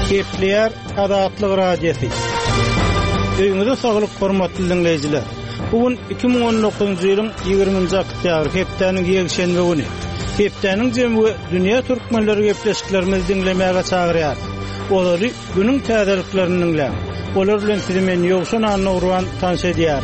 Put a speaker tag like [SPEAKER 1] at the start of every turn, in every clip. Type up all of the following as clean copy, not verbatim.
[SPEAKER 1] Kepler Adatlyk radiosi. Öňüňizde saglyk hormatly dinleýijiler. Bugün 2019-njy ýylyň 20-nji oktýabr hepdeniň ýekşenbe güni. Hepdeniň jemgy dünýä türkmenleri gepleşiklerimizi dinlemäge çagyrýar. Olary günüň täzeliklerini dinleýär. Olar bilen sizi men ýogşan anna urwan tanış edýär.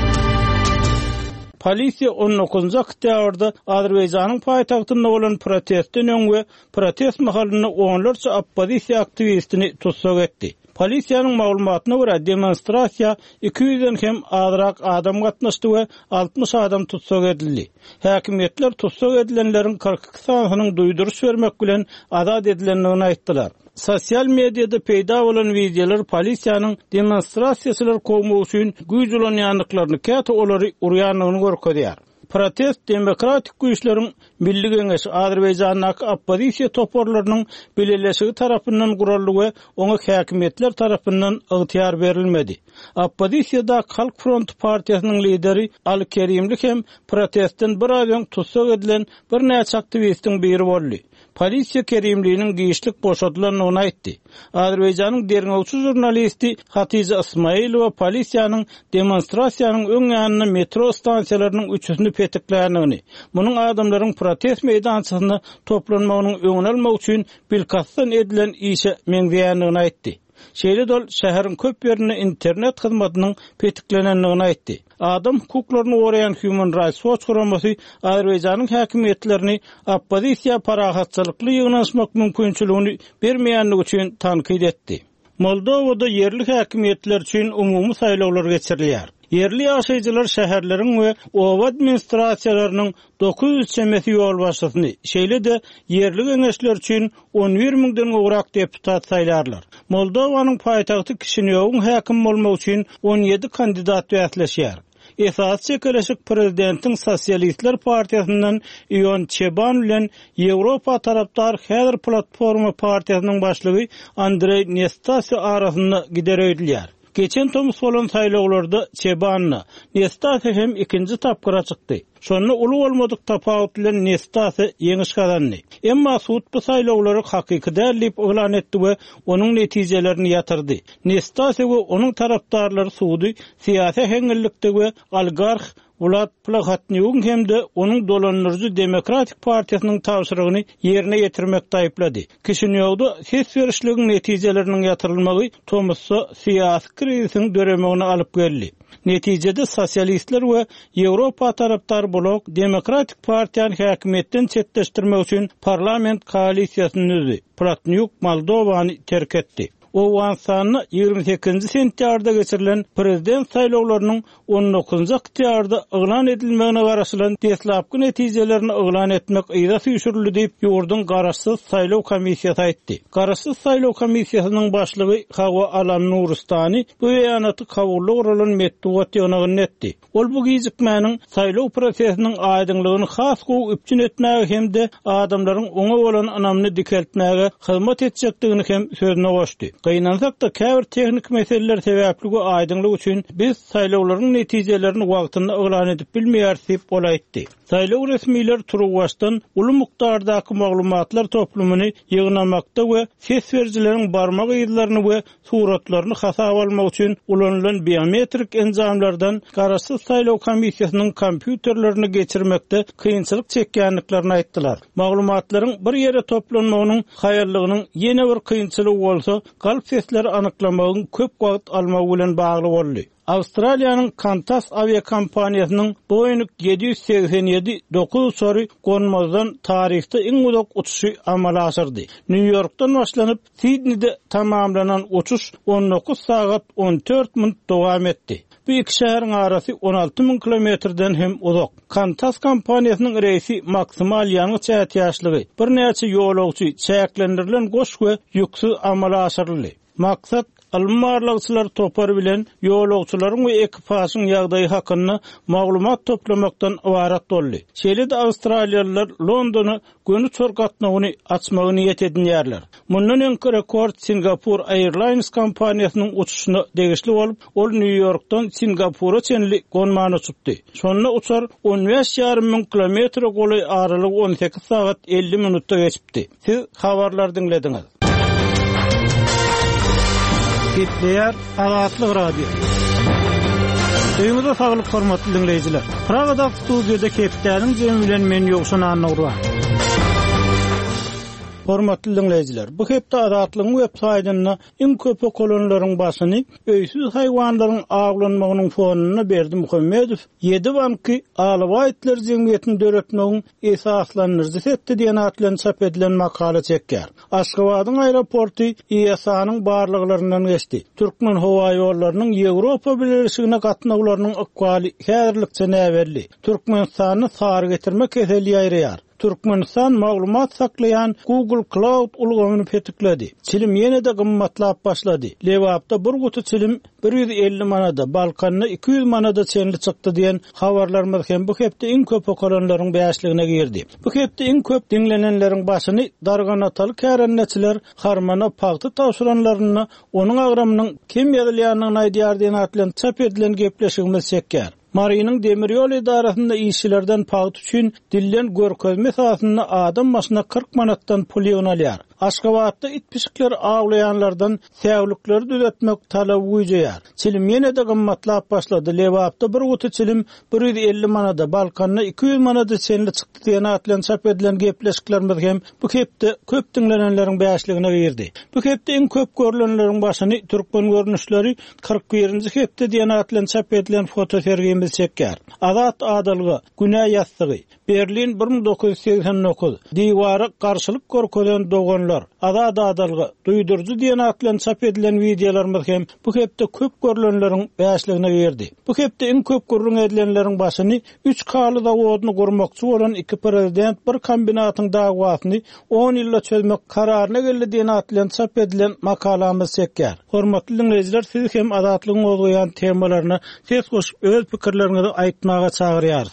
[SPEAKER 1] Polisiýa 19-njy oktýabrda Azerbaýjanyň paýtagtynda bolan protestden öňe protest mahalyny onlarça oppozisiýa aktivistini tutsak etdi. Polisiýanyň maglumatyna görä demonstrasiýa 200-den hem azyrak adam gatnaşdy we 60 adam tutsak edildi. Häkimetler tutsak edilenleriň 42 sanynyň duýduruş bermek bilen azat edilendigini aýtdylar. Sosial mediada peýda bolan videolar polisiýanyň demonstrasiýaçylar kowmagy üçin güýç ulanýanlyklaryny käte olary urýanlygyny görkezýär. Protest demokratik güýçleriň Milli Geňeşi Azerbaýjanyň oppozisiýa toporlarynyň belirleşigi tarapyndan guruldy we oňa häkimetler tarapyndan ygtyýar berilmedi. Oppozisiýada Halk Frontu partiýasynyň lideri Al-Kerimlik hem protestden bir ay öň tutsak edilen bir näçe aktivistiň biri boldy. Polisiýa Kerimliğinin giýişlik boşadylynyny aýtdy. Azerbaýjanyň derňowçy jurnalisti Hatice Ismailova polisiýanyň demonstrasiýanyň öň ýanyna metro stansiýalarynyň üçüsini petikläýändigini, munyň adamlaryň protest meýdançysyna toplanmagynyň öňüni almak üçin bilkasdan edilen işe meňzeýändigini aýtdy. Şeýle-dol şäheriň köp ýerine internet hyzmatynyň petiklenendigini aýtdy. Adam hukuklaryny goraýan Human Rights Watch guramasy Azerbaýjanyň häkimetlerini oppozisiýa parahatçylykly ýygnaşmak mümkinçiligini bermeýänligi üçin tankyd etdi. Moldowada yerli häkimetler üçin umumy saýlawlar geçirilýär. Yerli ýaşaýjylar şäherleriň we owa administrasiýalarynyň 900 çemesi ýol başçysyny, şeýle-de yerli geňeşler üçin 11.000den gowrak deputat saýlarlar. Moldowanyň paýtagty Kişinýowyň häkim bolmak üçin 17 kandidat wäsleşýär. Esas çekeleşik prezidentiň Sosialistler partiýasyndan Ion Çeban bilen Ýewropa tarapdar Häzir platforma partiýasynyň başlygy Andrey Nestase arasynda giderýär. Geçen tomus bolan saýlawlarda Çebanna Nestase hem ikinji tapgyra çykdy. Şonu uly bolmadyk tapawut bilen Nestase ýeňiş gazandy. Emma sud bu saýlawlary hakyky dälip elan etdi we onuň netijelerini ýatyrdy. Nestase we onuň tarapdarlary sudy syýasy heňillikde we oligark Vlad Plakhatnyuk hemde onuň dolanýarjy Demokratik partiýasynyň tawşyrygyny ýerine ýetirmekde aýplady. Kişinýowda ses berişliginiň netijeleriniň ýatyrylmagy tomusy syýasy krizisiň döremegine alyp geldi. Netijede sosialistler we Ýewropa tarapdary blok Demokratik partiýany häkimetden çetleşdirmek üçin parlament koalisiýasyny üzdi. Plakhatnyuk Moldowany terk etdi. O wansany 28 sentýarda geçirilen prezident saýlawlarynyň 19-njy oktýabrda elan edilmegine garaşylan deslapky netijelerini elan etmek ýa süýşürildi diýip ýurdun garaşsyz saýlaw komissiýasy aýtdy. Garaşsyz saýlaw komissiýasynyň başlygy Hawa Alam Nuristani bu ýanaty kabully guralan metduat ýönegiň etdi. Ol bu gijikmäniň saýlaw prosesiniň aýdynlygyny has gowy üpçün etmäge hemde adamlaryň oňa bolan anamny dikeltmäge hyzmat etjekdigini hem sözüne goşdy. Gaýnansak da käbir tehnik meseleler sebäpli aýdynlyk üçin biz saýlawlaryň netijelerini wagtynda elan edip bilmeýär diýip bolaýtdy. Saýlaw resmiler turugwaşdan uly mukdardaky maglumatlar toplumyny ýygnamakda we ses berjileriň barmak ýyllaryny we suratlaryny hasap almak üçin ulanylan biometrik enzamlardan garaşsyz saýlaw komissiýasynyň kompýuterlerini geçirmekde kynçylyk çekýänliklaryny aýtdylar. Maglumatlaryň bir ýere toplanmagynyň haýarlygynyň ýene bir kynçylygy bolsa, galp sesleri anyklamagyň köp wagt almagy bilen bagly boldy. Avustraliýanyň Qantas aviakompaniýasynyň Boeing 787-9 sory gonmazdan tarihte iň uzak uçuşy amala aşyrdy. New Yorkdan başlanyp Sydney'de tamamlanan uçuş 19 saat 14 minut dowam etdi. Bu iki şäheriň arasy 16.000 kilometrden hem uzak. Qantas kompaniýasynyň reisi maksimal ýalňyz çäýät ýaşlygy, bir näçe ýolagçy çäklendirilen goş we ýüksiz amala aşyryldy. Maksat almarlagçylar topar bilen ýolagçylaryň we ekipasyň ýagdaýy hakynda maglumat toplamakdan ibarat boldy. Şeýle-de Awstraliýalılar Londony gönü çorgatnagyny açmagy niýet edýärler. Mundan öňkü rekord Singapore Airlines kompaniýasynyň uçuşuna degişli bolup, ol New Yorkdan Singapura çenli gonmany uçupdy. Şonda uçar 15.500 kilometre goly aralyk 18 saat 50 minutda geçipdi. Siz habarlar dinlediňiz. Gitleyer Azatlyk Radio. Öýüňizde saglyk hormatly dinleýijiler. Pragada studiýada Kepdäniň jemi bilen men ýogşan anlaýar. Hormatly dinleýijiler, bu hepde Azatlygyň web saýtyna iň köp kolonlaryň başyny öýsüz haýwanlaryň aglanmagynyň fonuny berdi Muhammedow. 7 banky Alawaitler jemgyýetini döretmegiň esaslanýardy setdi diýen atlan çap edilen makala çekýär. Aşgabatyň aeroporty IASA-nyň barlyklarynyň geçdi. Türkmen howa ýollarynyň Ýewropa birleşigine gatnaglarynyň ykbaly häzirlikçe näberli. Türkmenistany sary getirmek keseli ýaýraýar. Türkmenistan maglumat saklayan Google Cloud ulgamyny petikledi. Çilim ýene-de gymmatlap başlady. Lewapda bir gutu çilim 150 manada, Balkanyna 200 manada çenli çykdy diýen habarlar hem bu hepde iň köp okolanlaryň beýaşligine girdi. Bu hepde iň köp dinlenenleriň başyny darganatal kärenneçiler harmana pagty tawşuranlaryny onuň agramynyň kim ýazylýanyny aýdýar diýen atlan çap edilen gepleşigimiz çekýär. Marynyň demir ýol idarasynda işçilerden paýt üçin dillen görkezme sahatyna adam başyna 40 manatdan pul ýönelýär. Aşgabatda it pişikler aglayanlardan säwlikleri düzeltmek talaby güýjeýär. Çilim ýene-de gymmatlap başlady. Lewapda bir gutu çilim 150 manada, Balkanyna 200 manada çenli çykdy diýen atlan çap edilen gepleşiklerimiz hem bu hepde köp dinlenenleriň beýaşligine girdi. Bu hepde iň köp görülenleriň başyny türkmen görnüşleri 41-nji hepde diýen atlan çap edilen foto sergimiz çekýär. Azat adalygy, günä ýazsygy, Berlin 1989, diwara garşylyk görkezen doganlar, azat adalygy, duýdurjy diýen atlan çap edilen wideolarymyz hem bu hepde köp görülenleriň beýaşligine girdi. Bu hepde iň köp görülen edilenleriň başyny 3 kaly zawodyny gurmakçy bolan iki prezident bir kombinatyň dagwasyny 10 ýylla çözmek kararyna geldi diýen atlan çap edilen makalamyz çekýär. Hormatly dinleýijiler, siz hem azatlygyň ozgaýan temalaryna ses goşup öz pikirleriňizi aýtmaga çagyrýar.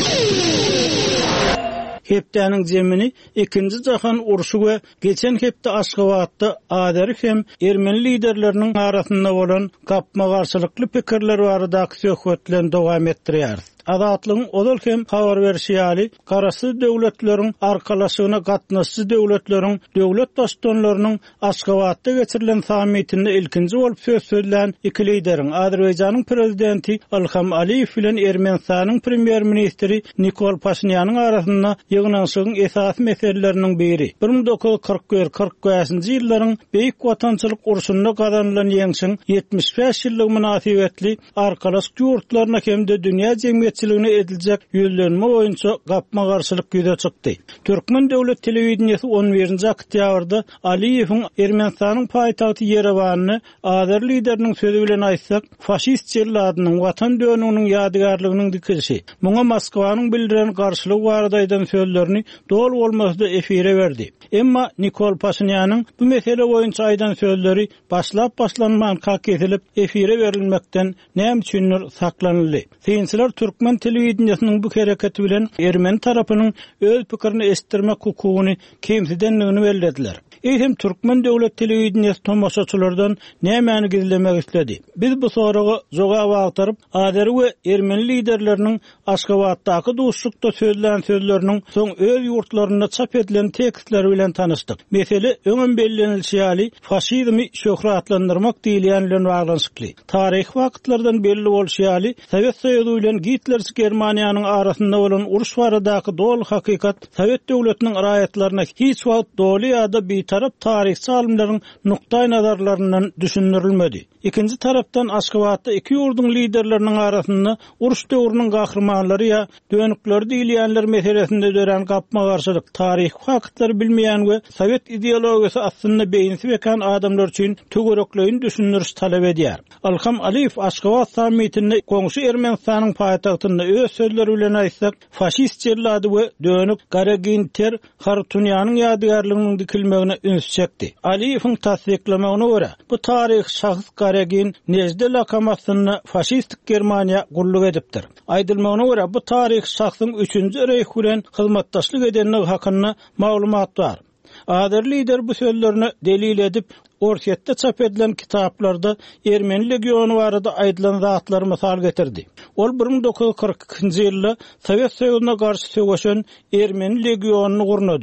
[SPEAKER 1] Hepdäniň jemini 2-nji jahan uruşy we geçen hepde Aşgabatda Azeri hem Ermeni liderleriniň arasynda bolan gapma garşylykly pikirler barada söhbetlen dowam etdirýär. Azatlygyň odol hem habar berýäri, garasy döwletleriň arkalaşygyna gatnaşçy döwletleriň döwlet başdanlarynyň Aşgabatda geçirilen sammitinde ilkinji bolup söz söýlen iki lideriň Azerbaýjanyň prezidenti Ilham Aliýew bilen Ermenistanyň premier ministri Nikol Pashinýanyň arasynda ýygnanyşygyň esas meseleleriniň biri 1941-45-nji ýyllaryň beýik watançylyk uruşunda gazanylan ýeňşiň 75 ýyllyk münasibetli arkalaş ýurtlaryna hem de dünýä jemgyýetçiligine ediljek ýönelenme boýunça gapma garşylyk ýüze çykdy. Türkmen döwlet telewizionyasy 11-nji oktýabrda Aliýewiň Ermenistanyň paýtagty Yerewanyny Azer lideriniň sözü bilen aýtsak, faşist jelladynyň watan dönüňiň ýadygarlygynyň dikilişi. Muňa Moskwanyň bildiren garşylyk baradaýdan sözlerini dol bolmasda efire berdi. Emma Nikol Pashinýanyň bu mesele boýunça aýdan sözleri başlanman kaketilip efire berilmekden näme üçindir saklanyldy. Seýinçiler Türkmen telewizionyanyň bu hereketi bilen Ermeni tarapynyň öz pikirini estirmek hukugyny kemsidenligini bellediler. Eýsem Türkmen döwlet telewizionyasy tomaşaçylardan nämäni gizlemek istedi. Biz bu soraga jogap agtaryp Azeri we Ermeni liderleriniň Aşgabatdaky duşlukda sözlän sözleriniň soň öz ýurtlarynda çap edilen tekstleri bilen tanışdyk. Mesele öňen bellenilýäli faşizmi şöhratlandyrmak diýilýän bilen baglanşykly. Taryh wagtlardan belli bolýaly, Sowet Soýuzy bilen Hitlerski Germaniýanyň arasynda bolan uruş baradaky dol hakykat Sowet döwletiniň raýatlaryna hiç wagt doly ýa-da taraf tarihçi alimlerin nuktay nazarlarından düşündürülmedi. İkinci taraftan Aşgabatda iki ýurdun liderlerinin arasında uruş döwrüniň gahrymanlary ýa dönükleri diýilýänler meselesinde dören gapma garşylyk, tarih faktları bilmeýän we Sowet ideologiýasy aslynda beýnisi bekan adamlar üçin töwerekleýin düşündürüş talap edýär. Ilham Aliýew Aşgabat sammitinde goňşy Ermenistanyň paýtagtynda öz sözleri bilen aýtsak, faşist jellady we dönük Garaginter Hartunýanyň ýadygarlygynyň dikilmegine üns çekdi. Aliýewiň tasdiklamagyna görä, bu tarih şahs Garagin nejde lakamasyny faşistik Germaniýa gulluk edipdir. Aýdylmagyna görä, bu tarih şahsyň 3-nji Reýh bilen hyzmatdaşlyk edenligi hakynda maglumat bar. Ader lider bu sözlerini delil edip Orsetde çap edilen kitaplarda Ermeni legionu barada aýdylan zatlar mysal getirdi. Ol 1942-nji ýylda Sowet Soýuzyna garşy söwüşen Ermeni legionuny gurnady.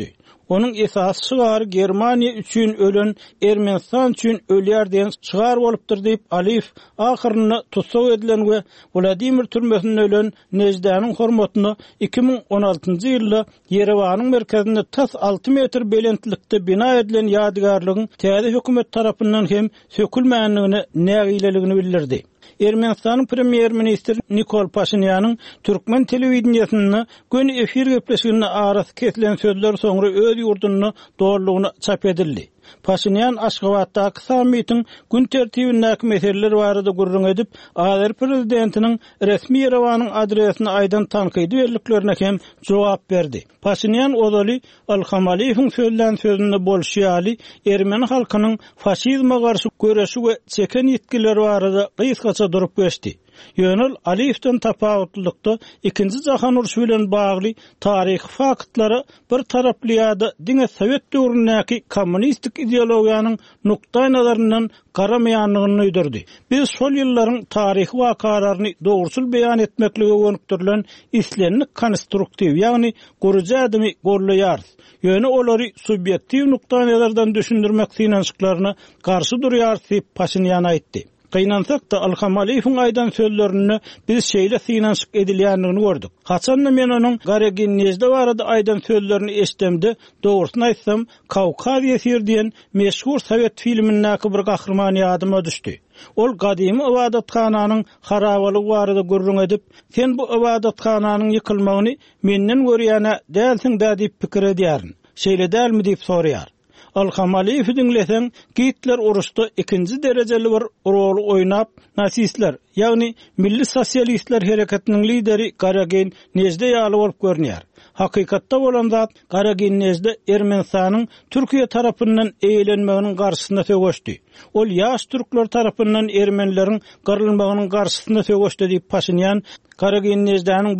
[SPEAKER 1] Onun esas şygary Germaniya üçin ölen Ermenistan üçin ölýär diýen şygar bolupdyr diýip Aliyev ahyrynda tutsak edilen we Vladimir türmesinde ölen Nejdanyň hormatyna 2016-njy ýylda Yerewanyň merkezinde tas 6 metr belentlikde bina edilen ýadygarlygyň täze hökümet tarapyndan hem sökülmänligini nägileligini bildirdi. Ermenistanyň premier ministri Nikol Pashinyan'ın Türkmen telewizionyny gün efir gepleşigine arasy kesilen sözler soňra öz ýurduny doğrulugyny çap edildi. Pashinyan Aşgabatdaky sammitin gün tertibindäki meseleler barada gurrun edip, Azeri prezidentiniň resmi Yerewanyň adresini aýdan tanqidi berliklerine hem jogap berdi. Pashinyan odaly Alhamaliýewiň söýlen sözünde bolşýaly Ermeni halkynyň faşizme garşy göreşi we çeken ýetkileri barada gysgaça durup geçdi. Ýönel Aliyevden tapawutlykda ikinji jahan uruşy bilen bagly taryhy faktlary bir taraply ýa-da diňe Sowet döwründäki kommunistik ideologiýanyň nukta nazaryndan garamaýanlygyny öýderdi. Biz şol ýyllaryň taryhy wakalaryny dogrusul beýan etmeklige gönükdirilen islenlik konstruktiw, ýagny goruja adymy gorlaýar. Ýöne olary subyektiw nukta nazardan düşündirmek synançyklaryna garşy durýar diýip Pashinyan aýtdy. Kynansak da Alhamaliýewiň aýdan sözlerini biz şeýle synançyk edilýändigini gördük. Haçan da men onuň Garaginejde barada aýdan sözlerini eşdemde, dogrusyny aýtsam, Kawkaziýa sir diýen meşhur Sowet filmindäki bir gahrman ýadyma düşdi. Ol gadymy ibadathananyň harabalygy barada gurrun edip, sen bu ibadathananyň ýykylmagyny menden görýäne dälsiň-dä diýip pikir edýärin. Şeýle dälmi diýip soraýar. Alhamaliýewi dinlesen, Hitler uruşda ikinji derejeli bir rol oýnap, nasistler, ýagny milli sosialistler hereketiniň lideri Garaginejde ýaly bolup görnýär. Hakykatda bolan zat Garaginejde Ermenistanyň Türkiýe tarapyndan eýlenmeginiň garşysyna sögüşdi. Ol ýaş türkler tarapyndan ermenileriň garylmagynyň garşysyna sögüşdi diýip Pashinyan Garaginejdeň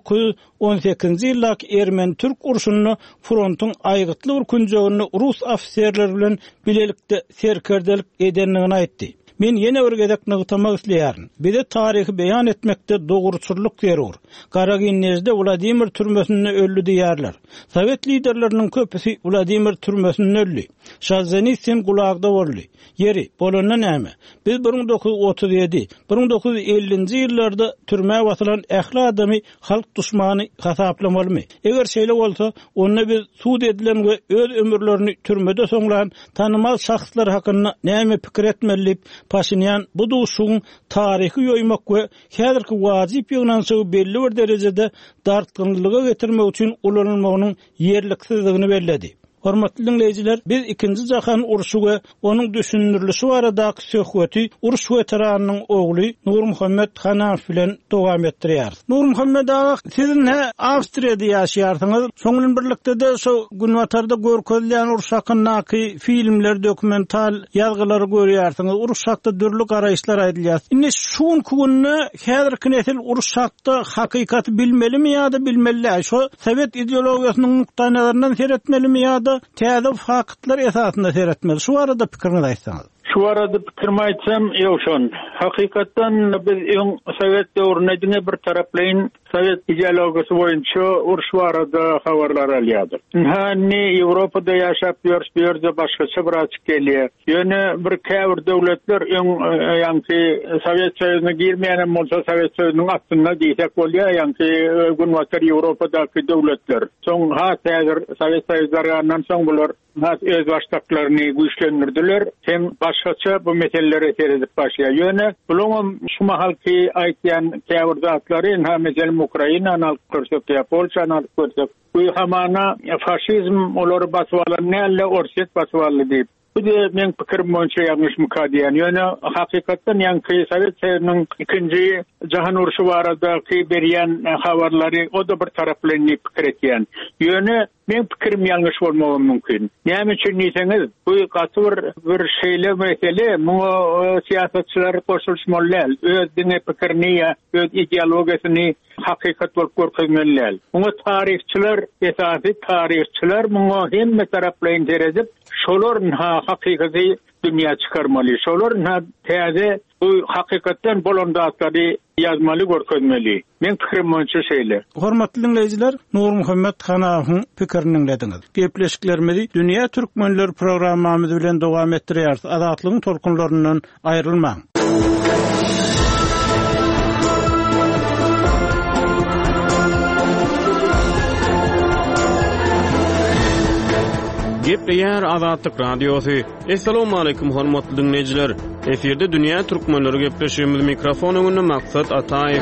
[SPEAKER 1] 1918-nji ýyldaky Ermen-Türk uruşuny frontyň aýgytly bir künjegiňi rus ofisiýerleri bilen bilelikde serkerdelik edenligini aýtdy. Men ýene bir gezek nygtamak isleýärin. Bize taryhy beýan etmekde dogruçurluk berýär. Garaginejde Vladimir türmesinde öldü diýerler. Sowet liderleriniň köpüsi Vladimir türmesinde öldü. Şazenisin gulagda boldy. Yeri bolandan näme? Biz 1937-1950-nji ýyllarda türmäge basylan ähli adamy halk duşmany hasaplamalymy? Eger şeýle bolsa, onda biz suud edilen we öz ömürlerini türmede soňlayan tanymal şahslar hakynda näme pikir etmeli? Pashinyan bu duşuň taryhy ýoýmak we häzirki wajyp ýygnansy belli bir derejede dartgynlyga getirmek üçin ulanylmagynyň ýerliksizligini belledi. Hormatly dinleyijiler, biz ikinji jahan uruşy we onuň düşündirilişi baradaky söhbeti uruş weteranynyň ogly Nur Muhammed Hanaf bilen dowam etdirýär. Nur Muhammed ağa, siz Awstriýada ýaşaýarsyňyz. Şoňun birlikde de şu gün watarda görkezlen uruş hakyndaky filmler, dokumental ýazgylary görýärsiňiz. Uruş hakda dürli garaýşlar aýdylýar. Indi şuň gününe häzirki nesil uruş hakda hakykaty bilmelimi ýa-da bilmeli? Şu Sowet ideologiýasynyň nukta nazaryndan seretmelimi ýa-da täze faktlar esasında seyretmeli. Şu arada pikirinizi aýtsaňyz.
[SPEAKER 2] Şu arada pikirimi aýtsam, ýokşon. Hakykatdan biz Sowet döwründe bir taraplaýyn Sowet ideologiýasy boýunça uruş barada habarlar alýardyk. Hani Ýewropada ýaşap ýörse başgaça bir açyk gelýär. Ýöne bir käbir döwletler ýa-ni Sowet Soýuzyna girmeýän bolsa Sowet Soýuzynyň atynda diýsek bolýar, ýa-ni gün watar Ýewropadaky döwletler. Soň häzir Sowet Soýuzynyň soň bular öz başlaklaryny güýçlendirdiler. Hem başgaça bu meselelere seredip başlaýar. Ýöne bularym şu mahalki aýtýan käbir zatlary hem Ukraina, Türkiýe, Polşa, bu hamana faşizm olary basywalan näle orset basywaldy diýip. Bu da men pikirim boýunça ýalňyş mukadiýan. Ýöne hakykatdan ýa-ni Sowet Soýuzynyň ikinji jahan uruşy baradaky berýän habarlary o da bir taraplyny pikir etýän. Ýöne men pikirim ýalňyş bolmagy mümkin. Näme üçin diýseňiz, bu gaty bir şeýle mesele, muňa siýasatçylar goşulmaly, öz diňe pikirini, öz ideologiýasyny hakykat bolup görkezmeliler. Muňa taryhçylar, esasy taryhçylar muňa hemme taraplaryny terezip, şolaryň hakykaty dünýä çykarmaly. Şolaryň täze bu hakykatdan bolan zatlary yazmaly görkezmeli. Men pikirim boýunça şeýle.
[SPEAKER 1] Hormatly dinleýijiler, Nur Muhammed Hanawyň pikirini dinlediňiz. Gepleşiklerimizi Dünya Türkmenleri programmamyz bilen dowam etdirýär. Azatlygyň tolkunlaryndan aýrylmaň.
[SPEAKER 3] Gepleýär Azatlyk radiosy. Assalamu alaykum hormatly dinleýijiler. Eferde Dünya Türkmenleri gepleşýärmiz. Mikrofon öňünde Maksat Ataýew.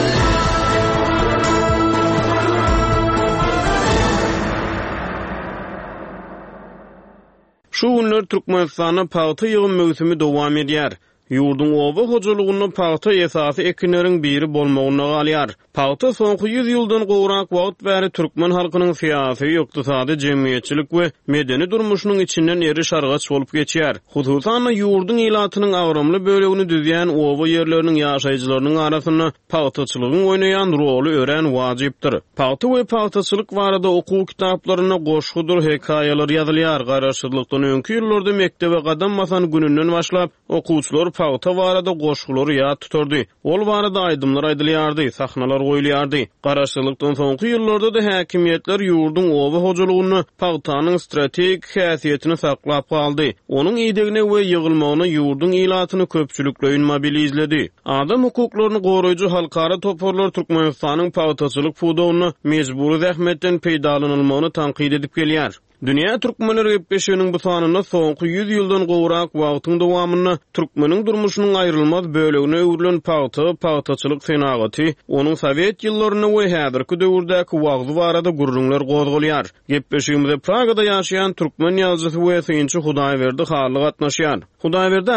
[SPEAKER 3] Şu günler Türkmenistanyň paýta ýygyn mögsümi dowam edýär. Ýurdun oba hojalygyny paýta esasy ekinleriň biri bolmagyna galýar. Paýta soňky 100 ýyldan gowrak wagt bäri türkmen halkynyň syýasy, ykdysady, jemgyýetçilik we medeni durmuşynyň içinden eri şargaç bolup geçýär. Hususan ýurdun ilatynyň agramly bölegini düzýän oba ýerleriniň ýaşaýjylarynyň arasyna paýtaçylygyň oýnaýan roly ören wajypdyr. Paýta we paýtaçylyk barada okuw kitaplaryna goşgudur hekaýalar ýazylýar. Garaşdyrlykdan öňki ýyllarda mektebe gadammasan gününden başlap okuwçylar paýta barada goşgulary ýa tuturdy. Ol barada aýdymlar aýdylýardy, sahnalar goýulýardy. Garaşdyrlykdan soňky ýyllarda da häkimetler ýurdun oba hojalygyny paýtanyň strategik häsiýetini saklap galdy. Onuň ýedigine we ýygylmagyna ýurdun ilatyny köpçülikle mobilizledi. Adam hukuklaryny goraýjy halkara toparlar Türkmenistanyň paýtaçylyk fudawyny mejburi zähmetden peýdalanylmagyny tanqid edip gelýär. Dünya Türkmenleri gepleşýäriniň bu sanyna soňky 100 ýyldan gowrak wagtyň dowamyny türkmeniň durmuşynyň aýrylmaz bölegine öwrilen paýtaçylyk senagaty, onuň Sowet ýyllaryna we häzirki döwürdäki wagty barada gurrunlar gozgulýar. Gepleşýärmizde Pragada ýaşaýan türkmen ýazgysy we synçy Hudaýberdi Harly gatnaşýar. Hudaýberdi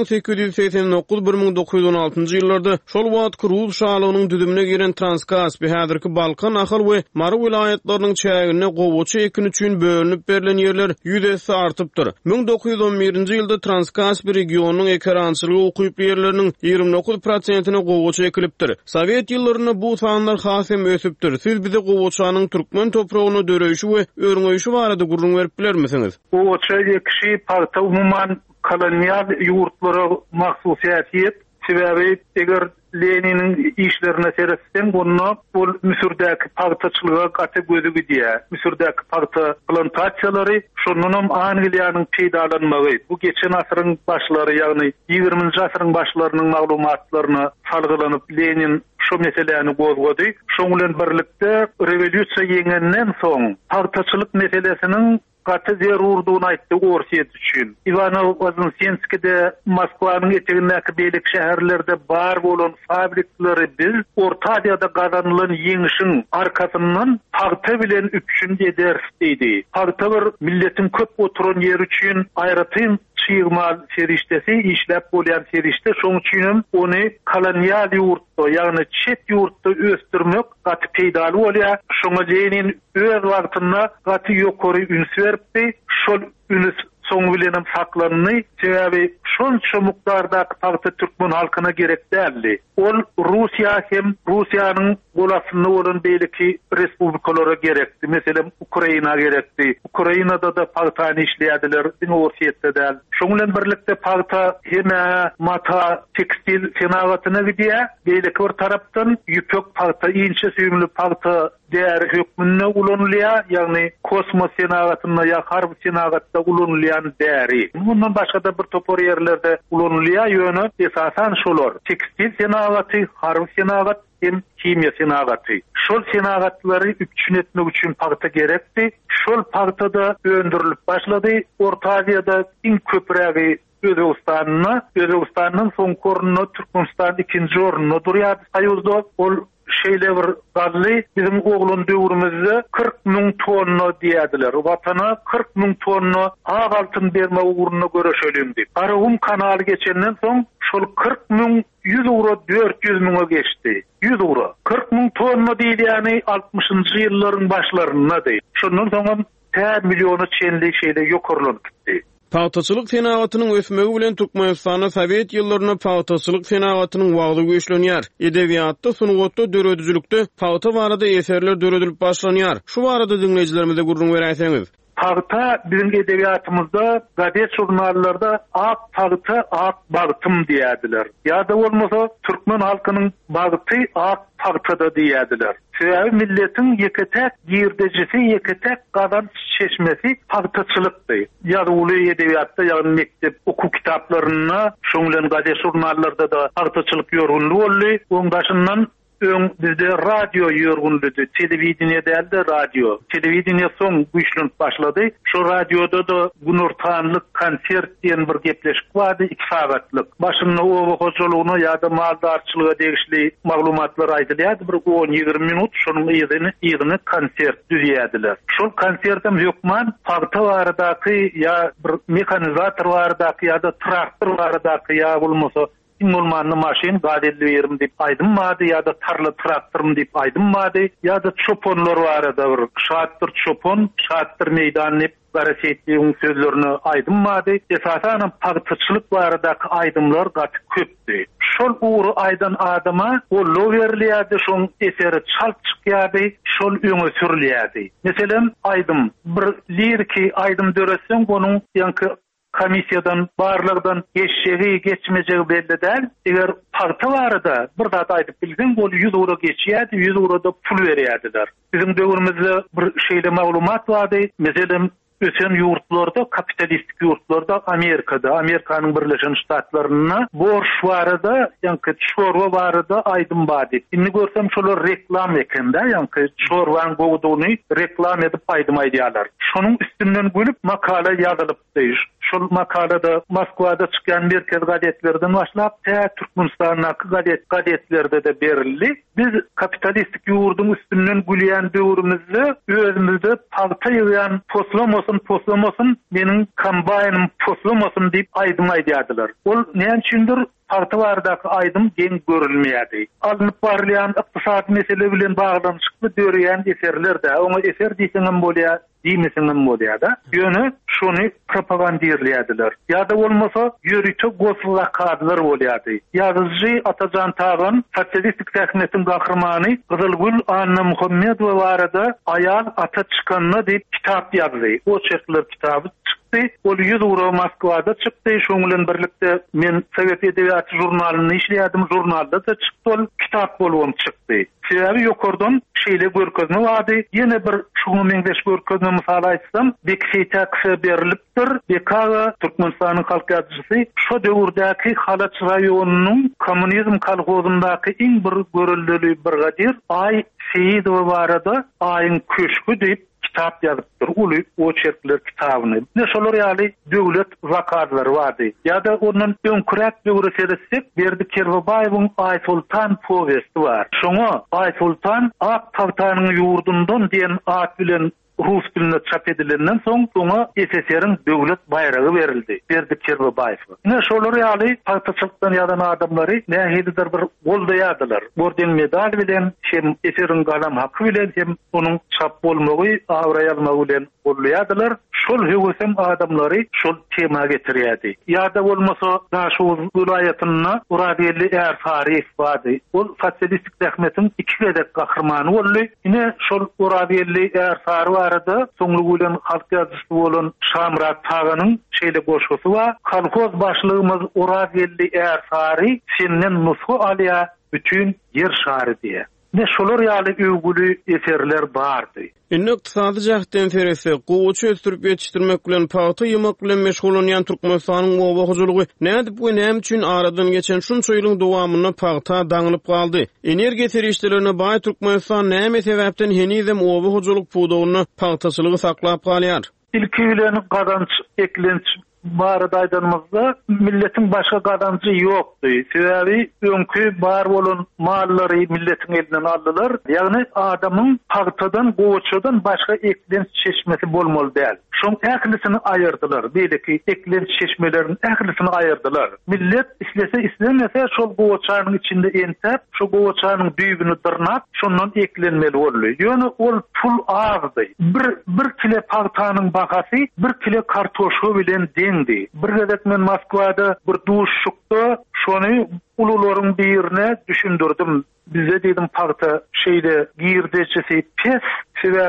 [SPEAKER 3] 1889-1916 ýyllarda şol wagt Rus şahlagynyň düdümine giren Transkaspi, häzirki Balkan, Ahal we Mara vilayatlarynyň çägine gowaçy ekin üçin bölünip berilen ýerler ýüzesi artypdyr. 1911-nji ýylda Transkaspi regionunyň ekrançylygy okuyup ýerleriniň 29%-ine gowaçy ekilipdir. Sowet ýyllaryna bu sanlar hasem ösüpdir. Siz bize gowaçanyň türkmen topragyny döreýişi we örňeýişi barada gurrun berip bilermisiniz?
[SPEAKER 2] Gowaçy ekşi paýta umuman kolonial ýurtlary mahsusiýet. Sebäbi eger Leninin işlerine seresen bunu bu Müsürdäki paýtaçylyga gaty gözü gidýär. Müsürdäki paýta plantasiýalary şonunam Angliýanyň peýdalanmagy. Bu geçen asyryň başlary, ýagny 20-nji asyryň başlarynyň maglumatlaryny salgylanyp Lenin şu meselelerini gozgody. Şoň bilen birlikde rewolýusiýa ýeňenden soň paýtaçylyk meselesiniň gaty zerurdugyny aýtdy Orsiýet üçin. Ivanov Voznesenskide Moskwanyň etegindäki beýlik şäherlerde bar bolan fabrikleri biz Orta Aziýada gazanylan ýeňişiň arkasyndan paýta bilen üçin eder diýdi. Paýta bir milletin köp oturan ýer üçin aýratyn çyýgmal serişdesi işläp bolýan serişde, şoň üçin ony kolonial ýurtda, ýagny çet ýurtda ösdürmek gaty peýdaly bolýar. Şoňa Lenin öz wagtynda gaty ýokary üns beripdi. Şol üns soň bilenem saklanyny, sebäbi şonça mukdardaky paýta türkmen halkyna gerek däldi. Ol Russiýa hem Russiýanyň golasyny bolan beýleki respublikalara gerekdi. Meselem Ukraina gerekdi. Ukrainada da paýtany işleýärdiler, Orsiýetde däl. Şoň bilen birlikde paýta hem mata tekstil senagatyna gidýär. Beýleki bir tarapdan ýüpek paýta, inçe süýümli paýta däri hökmüne ulanylýar, ýagny kosmos senagatyna ýa harby senagatda ulanylýan däri. Bundan başga da bir topor ýerlerde ulanylýar ýöne esasan şolar. Tekstil senagaty, harby senagat hem kimya senagaty. Şol senagatlary üçin etmek üçin paýta gerekdi. Şol paýtada öndürilip başlady. Orta Aziýada iň köprägi Özbegistanyň soňky ornuny Türkmenistan 2-nji ornuny durýar. Aýuzda ol şeýle bir gally bizim oglun döwrümizde 40.000 tonna diýdiler. Watana 40.000 tonna ag altyn berme uğruna görüşelimdi. Aragum kanaly geçenden soň şol 40.000 100 euro 400.000'a geçti. 100 euro. 40.000 tonna diýýäni 60-njy ýyllaryň başlaryna diýip. Şondan soň 1 milyony çenli şeýle ýokarlanyp gitdi.
[SPEAKER 3] Paýtaçylyk senagatynyň ösmegi bilen Türkmenistana Sowet ýyllaryna paýtaçylyk senagatynyň wagty güýçlenýär. Edebiýatda, sungatda, döredüjülükde paýta barada eserler döredilip başlanýar. Şu barada dinleýijilerimize gurrun berýäňiz.
[SPEAKER 2] Pagta bizim edebiyatımızda, gazet jurnallarda ak pagta ak bagtym diýerdiler. Ýa-da bolmasa türkmen halkynyň bagty ak pagtada diýerdiler. Sebäbi milletin ýeketek girdejisi, ýeketek gadan çeşmesi pagtaçylykdy. Ýa-da uly edebiyatda, ýa-da mektep oku kitaplarına, şoňlan gazet jurnallarda da pagtaçylyk ýörgünligi boldy. Oň başyndan bizde radyo ýörgünligi, telewizioniýa däldi radyo. Telewizioniýa soň güýçlenip başlady. Şu radyoda da Gunurtanlyk konsert diýen bir gepleşik bardy, 2 saatlyk. Başynda owa hoşulugyna ýa-da maldarçylyga degişli maglumatlar aýdylýardy. Bir 10-20 minut şonuň ýygyny konsert düzýärdiler. Şol konsertim ýokman pagta baradaky ýa bir mekanizator baradaky ýa-da traktor baradaky ýa bolmasa Mulmanlı maşin gadilli yerim dip aydınmadı ya da tarla traktörüm dip aydınmadı ya da çoponlar var da bir şahattır çopon, şahattır meydanını garasetliğin sözlerini aydınmadı. Esasen pagtaçılık varadaki aydımlar gatı köptü. Şol uğru aydan adama o lo veriliyadi, şol eseri çalk çıkıyadi, şol öňe sürüliyadi. Mesela aydım, bir liriki aydım döresen onun yankı komisiyadan, barlardan geçmeyeceği belli değil. Eğer pagta barada bir zat aytıp bilsen, bol 100 euro geçiyadi, 100 euro da pul veriyadiler. Bizim döwrümizde bir şeyle maglumat vardı. Mesela ösen yurtlarda, kapitalistik yurtlarda, Amerikanyň Birleşen Ştatlaryna borç barada, ýa-ni şorwa barada aydym bardy. Indi görsem şolar reklam ekende, ýa-ni şorwan gowduny reklam edip aydym aýdýarlar. Şonuň üstünden gülüp makala ýazylypdy. Şol makalada Moskwada çykan merkez gazetlerden başlap Türkmenistanyň gazetlerde de berildi. Biz kapitalistik ýurdun üstünden gülýän döwrümizde özümizde pagta ýagan poslamasyn meniň kombaynym poslamasyn diýip aydym aýdýardylar. Ol näçindir pagta baradaky aydym geň görülmeýärdi. Alınıp barylýan ykdysat mesele bilen baglanyşykly dörýän eserler de, oňa eser diýseňem bolýar, diýmeseňem bolýar da. Ýöne şonu propagandirlýärdiler. Ýa-da bolmasa ýörüçe goslakadlar bolýardy. Ýazyjy Atajan Tagan, sotsialistik täkmetiň gahrmany Gyzylgül Anna Muhammedowa barada aýal ata çykanyna diýip kitap ýazdy. O çekler kitabı çıktı. O 100 euro Moskwada çıktı. Şoňlan birlikde men Sowet Edebiýaty jurnalyny işleýärdim. Jurnalda da çıktı. Kitap bolum çıktı. Sebäbi ýokardan şeýle görkezme bardy. Ýene bir şuňa meňdeş görkezme mysal aýtsam, Bekşeýtäkse berilipdir. Bekaga Türkmenistanyň halk ýazgysy şu döwürdäki Halaç raýonynyň kommunizm kolhozundaky iň bir görüldüli bir gadir Ay Seýidowa barada aýyň köşkü diýip kitap ýazypdyr. Uly o çerkler kitabyny. Ne şolar ýaly döwlet zakadlary bardy. Ýa-da onuň öňkürek döwri seresek Berdi Kerwebaýewiň Ay Sultan powesti bar. Şoňa Ay Sultan ak pagtanyň ýurdundan diýen at bilen Rus dilinde çap edilenden soň ona SSR'in döwlet bayragy berildi. Berdi Kerwebaýew. Ne şolar ýaly pagtaçylykdan ýadan adamlary nähilidir bir goldaýardylar. Orden medal bilen hem SSR'in galam haky bilen hem onuň çap bolmagy, awra ýalmagy bilen goldaýardylar. Şol höwesem adamlary şol tema getirýärdi. Ýa-da bolmasa şu vilayatyna Uradiyeli Erfarif bardy. Ol sotsialistik täkmetiň 2 gedek gahrmany boldy. Ine şol Uradiyeli Erfarif arada soňlugy bilen halk ýazgysy bolan Şamrat Taganyň şeýle goşgusy bar. Kolhoz başlygymyz Uradiyeli Erfarif senden nushu alýa bütün yer şary diýe. Ne şolar ýaly öwgüli eserler bardy.
[SPEAKER 3] Indi ykdysady jahdan terese gowy östürip ýetişdirmek bilen pagta ýymak bilen meşgul bolýan Türkmenistanyň owa hojulugy nädip we näme üçin aradan geçen şunça ýylyň dowamyna pagta daňylyp galdy? Energiýa terişlerine baý Türkmenistan näme sebäpden henizem owa hojuluk puwdagyny pagtaçylygy saklap galýar?
[SPEAKER 2] İlki bilen gadanç eklenç barada aýdanmazda milletin başga gadancı ýokdy. Sebäbi öňkü bar bolan mallary milletin elinden aldylar. Ýagny adamyň pagtadan, gowaçadan başga eklenç çeşmesi bolmaly däl. Şoň ählisini aýyrdylar. Beýleki eklenç çeşmelerini ählisini aýyrdylar. Millet islese islemese şol gowaçanyň içinde entep, şo gowaçanyň düýbüni dyrnap, şondan eklenmeli boldy. Ýöne ol pul azdy. Bir kile pagtanyň bahasy 1 kile kartoşy bilen deňdi. Bir gezek men Moskwada bir duş şukdy, şonu ulularyň birine düşündirdim. Bize dedim pagta şeýle girdejisi pes, sebäbi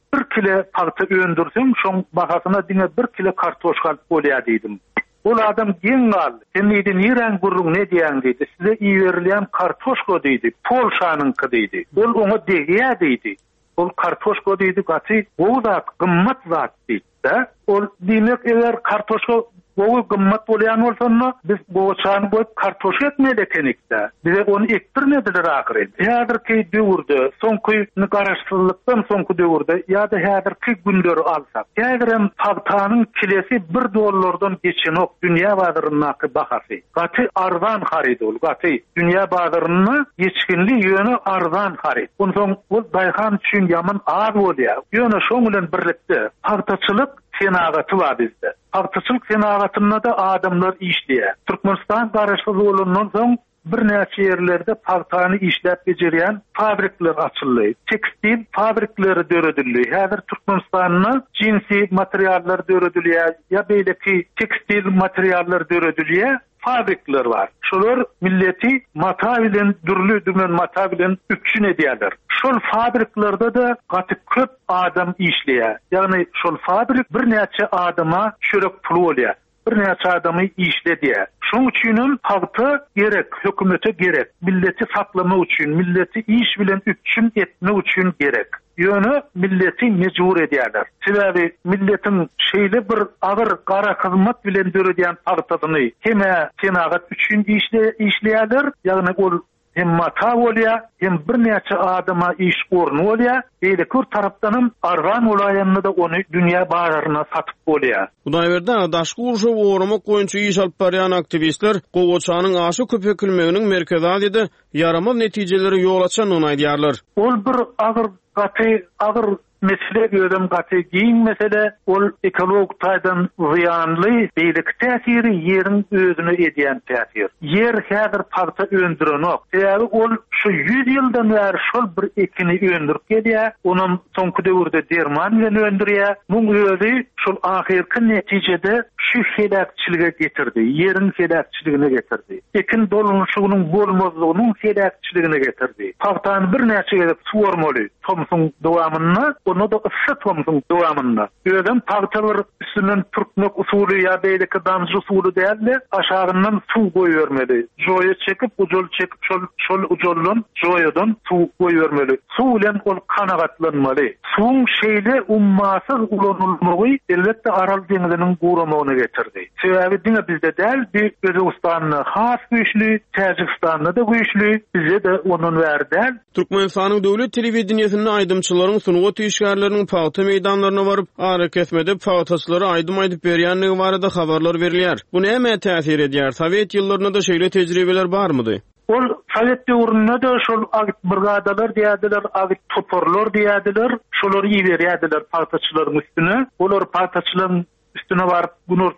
[SPEAKER 4] bir kilo paýta öndürseň, şoň bahasyna diňe 1 kilo kartoşka alyp bolýar diýdim. Ol adam giň gal. Sen ýa-da niren gurrun ne diýäň diýdi. Size iýerilen kartoşka diýdi. Polşanyňky diýdi. Ol oňa degýär diýdi. Ol kartoşka diýdi, gaty, o zat gymmat zat diýdi. Ol diýmek eger kartoşka bu gymmat bolýan bolsa, biz bu çany goýup kartoşka etmeli ekenikde. Bize onu ektirmediler ahir. Häzirki döwürde, soňky garaşsyzlykdan soňky döwürde ýa-da häzirki günleri alsak, häzirem paýtanyň kilesi $1 geçenok dünýä bazarynyňky bahasy. Gaty arzan harid ol, gaty dünýä bazaryny geçkinli ýöne arzan harid. Ondan bu daýhan üçin ýaman az bolýar. Ýöne şoň bilen birlikde paýtaçylyk senagaty var bizde. Paýtaçylyk senagatynda da adamlar işleýär. Türkmenistan garaşsyz bolandan soň bir näçe ýerlerde paýtany işläp bejerýän fabrikler açyldy. Tekstil fabrikleri döredildi. Häzir Türkmenistanyň jinsi materiallar döredilýär, ýa beýleki tekstil materiallar döredilýär. Fabrikler var. Şolar milleti mata bilen dürlü dümen mata bilen üçin edýärler. Şol fabriklerde da gaty köp adam işleýär. Ýagny şol fabrik bir näçe adama çörek pul bolýar. Bir näçe adamy işlediýär. Şoň üçin paýta gerek, hökümete gerek, milleti saklamak üçin, milleti iş bilen üçin etmek üçin gerek. Ýöne milleti mejbur edýärler. Sebäbi milletin şeýle bir agyr gara hyzmat bilen döredýän paýtasyny heme senagat üçin işleýärler, ýagny ol hem mata bolýar, hem bir näçe adama iş orny bolýar. Eýle kör tarapdanam arzan bolaýanyny da ony dünýä bazaryna satyp bolýar.
[SPEAKER 3] Hudaýberde daşky uruşa uğramak goýunça iş alyp barýan aktivistler gowaçanyň aşy köpekilmeginiň merkezinde yaramaz netijeleri ýol açan ony aýdýarlar.
[SPEAKER 4] Ol bir agyr mesele gördüm gaty giň mesele ol ekolog taýdan ziyanly beýlik täsiri ýeriň özüne edýän täsir. Yer häzir paýta öndürenok. Sebäbi ol şu 100 ýyldan bäri şol bir ekini öndürip gelýär. Onuň soňky döwürde derman bilen öndürýär. Muň özi şol ahirki netijede şu helakçylyga getirdi. Ýeriň helakçylygyna getirdi. Ekin dolunuşynyň bolmazlygynyň helakçylygyna getirdi. Paýtany bir näçe gelip suwarmaly. Tomsuň dowamyna onu da ısıtmamızın devamında. Ödem paýtalar üstünden türkmek usulü ýa beýleki damjy usulü däldi, aşağından su goýbermeli. Joýa çekip, ujol çekip, şol ujoldan, joýadan su goýbermeli. Su bilen ol kanagatlanmaly. Suň şeýle ummasyz ulanylmagy elbetde Aral deňiziniň guramagyna getirdi. Sebäbi diňe bizde däl, bir Özbekistanyň has güýçli, Täjikistanyň da güýçli, bizde de onuň bäri däl.
[SPEAKER 3] Türkmenistanyň döwlet telewizionyny aýdymçylaryň sunugy işgärleriniň paýta meýdanlaryna baryp ara kesmede paýtaçylary aýdym aýdyp berýänligi barada habarlar berilýär. Bu näme täsir edýär? Sowet ýyllarynda da şeýle tejribeler barmydy?
[SPEAKER 4] Ol Sowet döwründe de şol agit brigadalar diýerdiler, agit toporlar diýerdiler, şolary ýerýärdiler paýtaçylaryň üstüne. Olar paýtaçylaryň üstüne baryp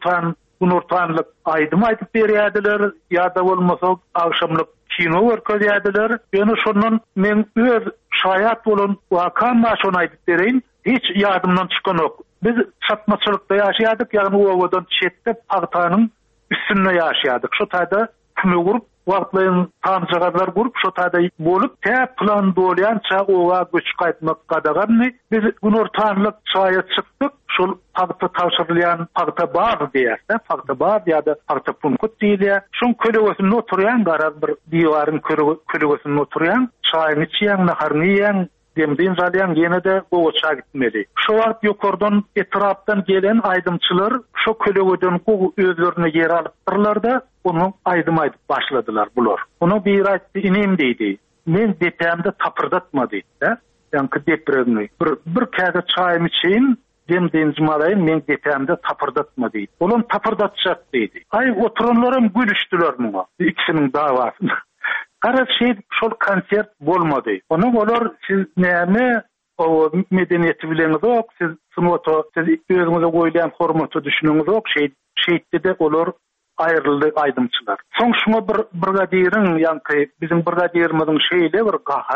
[SPEAKER 4] gunurtanlyk aýdym aýdyp berýärdiler, ýa-da bolmasa agşamlyk kino görkezýärdiler. Ýöne şondan men öz şaýat bolan wakam şonu aýdyp bereýin, hiç ýadymdan çykanok. Biz satmaçylykda ýaşaýardyk, ýagny owadan çetde paýtanyň üstünde ýaşaýardyk. Şo taýda küme gurup, wagtlaryň tamjagalar gurup, şo taýda bolup, plan bolýança owa göçüp gaýtmak gadagany biz gunurtanlyk çaýa çykdyk. Şol paýta tawşyrylýan paýta bar diýerler, paýta bar ýa-da paýta punkut diýilýär. Şoň kölegesinde oturýan gara bir diýwaryň kölegesinde oturýan, çaýyny içýän, naharny ýeýän, demdiň zalýan ýene de gowaça gitmeli. Şo wagt ýokardan etrapdan gelen aýdymçylar şo kölegeden özlerine yer alypdyrlar da onu aýdym aýdyp başladylar bular. Onu bir aýtdy, inim diýdi. Men depämde tapyrdatma diýdi. Ýa-ni depremni. Bir käde çaýym içeýin, demdiň jumalaýyn, men depämde tapyrdatma diýdi. Olam tapyrdatjak diýdi. Ay oturanlarym gülüşdiler muňa. İkisiniň dawasyna. Gara şol konsert bolmady. Onu olar siz näme o medeniýeti bileňiz ok, siz sunuwato, siz özüňize goýulan hormaty düşünüňiz ok, şeýtde de olar aýryldy aýdymçylar. Soň şuna bir brigadiriň, ýa-ni bizim brigadirimiziň şeýle bir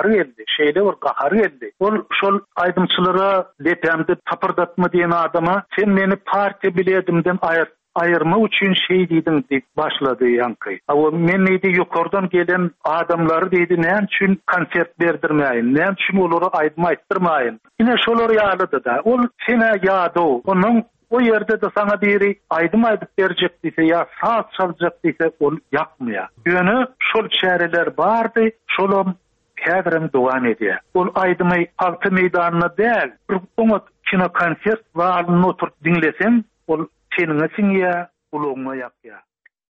[SPEAKER 4] gahary geldi. Ol şol aýdymçylara depämde tapyrdatma diýen adama sen meni partiýa biledimden ayırma üçin şey diýdim diýip başlady ýanky. O men näde ýokardan gelen adamlary diýdi, näme üçin konsert berdirmäýin, näme üçin olary aýdmaýtdyrmaýyn. Ine şolar ýalydy da. Ol sene ýady, onuň o yerde de sana biri aýdyp berjek diýse ýa saat çaljak diýse ol ýakmýar. Ýöne şol çäreler bardy, şolum häzirim dowam edýär. Ol aýdymy Palty meýdanyna däl, bir kino konsert we alny oturup dinlesem, ol seniňe siňýär, ulugma ýakýar.